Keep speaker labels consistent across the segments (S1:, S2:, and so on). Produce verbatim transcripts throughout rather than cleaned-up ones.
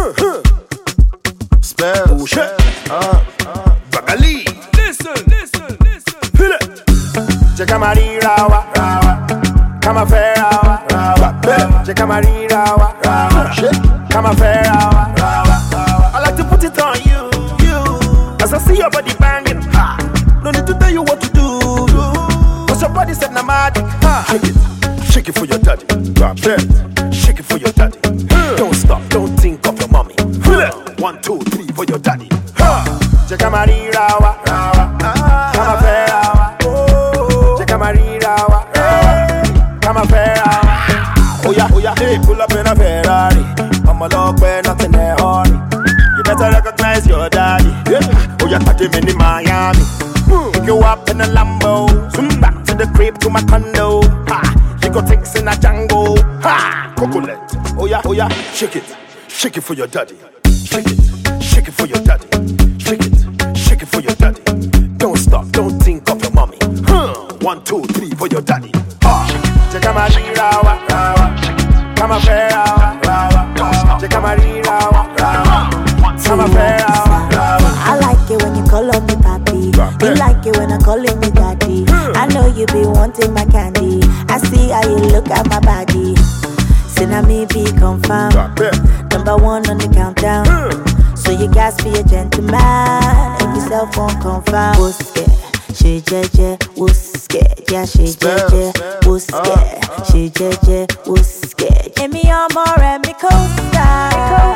S1: Spells. Bullshit. Uh, uh, Bagali.
S2: Listen, listen, listen.
S1: Feel it. Check my rawa, rawa. Come a fair rawa, rawa. Check my rawa, rawa. Come a fair rawa, rawa. I like to put it on you, you. As I see your body banging, ha. No need to tell you what to do. Cause your body said nomadic, ha. Shake it, shake it for your daddy. Drop it, shake it for your daddy. Don't stop, don't think of your mommy. One, two, three for your daddy. Check out my rawa, rawa. Come a fair rawa. Check out my rawa, rawa. Come a fair rawa. Oh yeah, oh yeah, hey, pull up in a Ferrari. I'm a dog where nothing in a hurry. You better recognize your daddy. Oh yeah, catch him in Miami. Pick you up in a Lambo. Zoom back to the crib to my condo. Ha, you got things in a Django. Ha, cocolet. Oh yeah, oh yeah, shake it, shake it for your daddy. Shake it, shake it for your daddy. Shake it, shake it for your daddy. Don't stop, don't think of your mommy. One, two, three for your daddy. Check out my rawa, rawa. Come a fair rawa, rawa. Check out my rawa, rawa. Come a fair rawa, rawa.
S3: I like it when you call on me papi. You like it when I'm calling me daddy. I know you be wanting my candy. I see how you look at my body. Say now me be confirmed. Number one on the countdown. So you guys be a gentleman. If yourself won't confirm. Who's scared? She jeje, who's scared? Yeah, she jeje, who's scared? She jeje, who's scared? Give me your more and me coaster.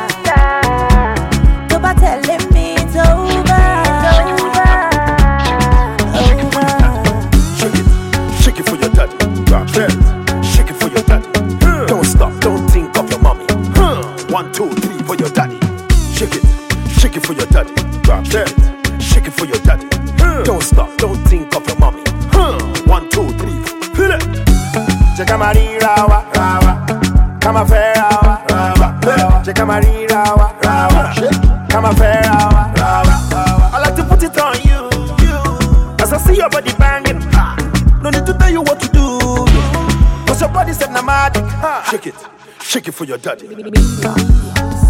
S3: Go back telling me it's over.
S1: Shake it, shake it for your daddy. Drop it, shake it for your daddy. Don't stop, don't think of your mommy. One, two, three for your daddy. Shake it, shake it for your daddy. Drop it, shake it for your daddy. Don't stop, don't think of your mommy. One, two, three. Feel it. Check out my rawa, rawa. Come a fair rawa, rawa. Check out my rawa, rawa. Come a fair rawa, rawa. I like to put it on you, you. As I see your body banging, ha. No need to tell you what to do. Cause your body said nomadic, ha. Shake it, shake it for your daddy.